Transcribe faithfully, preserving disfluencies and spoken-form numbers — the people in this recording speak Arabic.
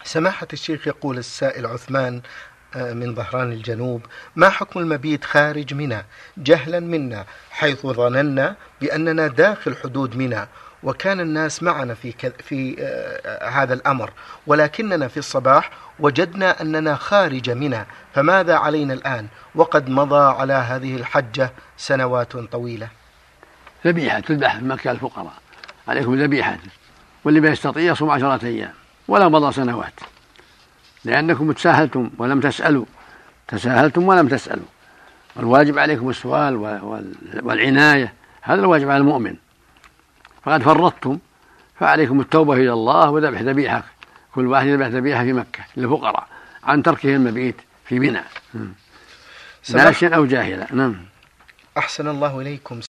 سماحة الشيخ، يقول السائل عثمان من ظهران الجنوب: ما حكم المبيت خارج منى جهلا منا، حيث ظننا بأننا داخل حدود منى، وكان الناس معنا في, في هذا الأمر، ولكننا في الصباح وجدنا أننا خارج منى، فماذا علينا الآن وقد مضى على هذه الحجة سنوات طويلة؟ ذبيحة تذبح في مكة الفقراء، عليكم ذبيحة، واللي ما يستطيع يصوم عشرة أيام ولا مضى سنوات، لأنكم تساهلتم ولم تسألوا تساهلتم ولم تسألوا. والواجب عليكم السؤال والعناية، هذا الواجب على المؤمن، فقد فرطتم، فعليكم التوبة إلى الله وذبح ذبيحة، كل واحد يذبح ذبيحة في مكة للفقراء عن تركه المبيت في منى ناشئا أو جاهلا. أحسن الله إليكم.